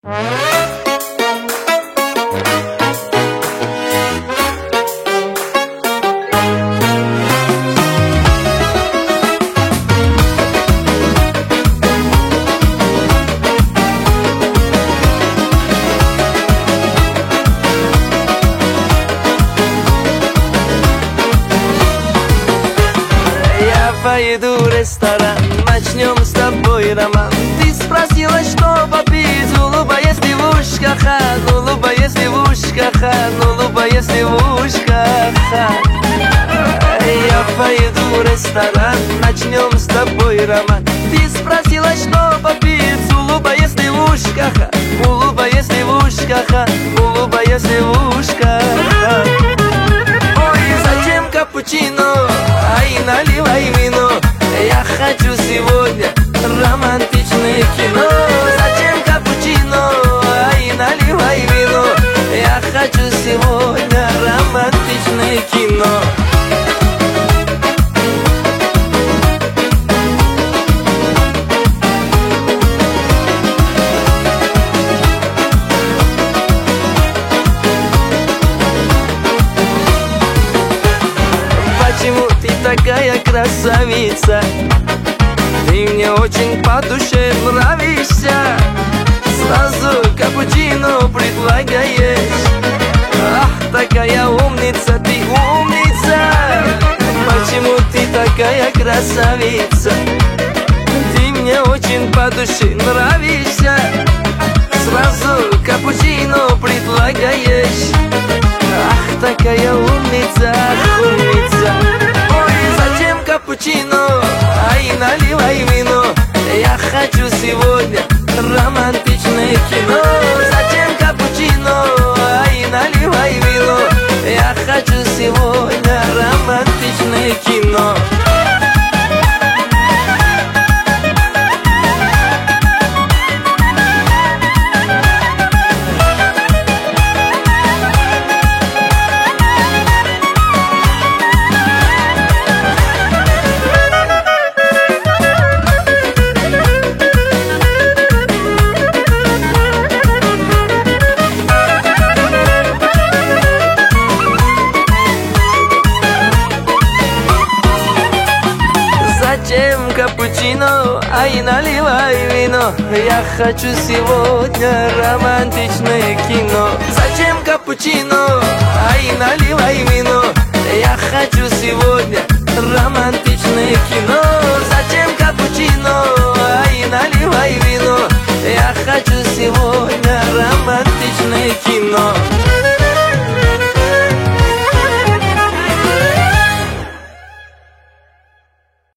Поеду в ресторан, начнем с тобой роман. Ты спросила, что попить, улыбаясь девушка, улыбаясь девушка, улыбаясь девушка. Я поеду в ресторан, начнем с тобой роман. Ты спросила, что попить, улыбаясь девушка, улыбаясь девушка, улыбаясь девушка. Ой, зачем капучино? Ай, наливай вино. Я хочу сегодня романтичное кино. Зачем капучино? Ай, наливай вино. Я хочу сегодня романтичное кино. Почему ты такая красавица? Ты мне очень по душе нравишься. Сразу капучино предлагаешь. Ах, такая умница, ты умница. Почему ты такая красавица? Ты мне очень по душе нравишься. Сразу капучино предлагаешь. Ах, такая умница, умница. Ой, зачем капучино? Ай, наливай вино. Я хочу сегодня романтичное кино. Зачем капучино? Ай, наливай вино. Я хочу сегодня романтичное кино. Зачем капучино? Ай, наливай вино. Я хочу сегодня романтичное кино. Зачем капучино? Ай, наливай вино. Я хочу сегодня романтичное кино. Зачем капучино? Ай, наливай вино. Я хочу сегодня